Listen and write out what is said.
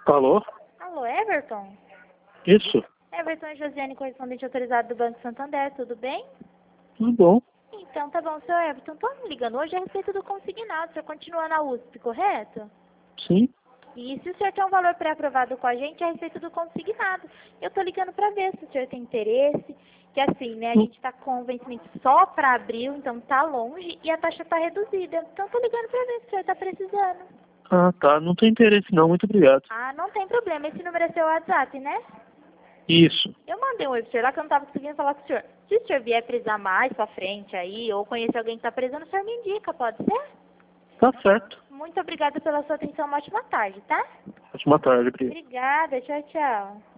Alô? Alô, Everton? Isso? Everton e Josiane, correspondente autorizado do Banco Santander, tudo bem? Tudo bom. Então, tá bom, seu Everton. Tô me ligando hoje a respeito do consignado. O senhor continua na USP, correto? Sim. E se o senhor tem um valor pré-aprovado com a gente a respeito do consignado? Eu tô ligando pra ver se o senhor tem interesse. Que assim, né, a gente tá com vencimento só pra abril, então tá longe e a taxa tá reduzida. Então tô ligando pra ver se o senhor tá precisando. Ah, tá. Não tem interesse não. Muito obrigado. Ah, não tem problema. Esse número é seu WhatsApp, né? Isso. Eu mandei um oi pro senhor lá que eu não tava conseguindo falar com o senhor. Se o senhor vier precisar mais pra frente aí, ou conhecer alguém que tá precisando, o senhor me indica, pode ser? Tá certo. Muito obrigada pela sua atenção. Uma ótima tarde, tá? Ótima tarde, obrigado. Obrigada. Tchau, tchau.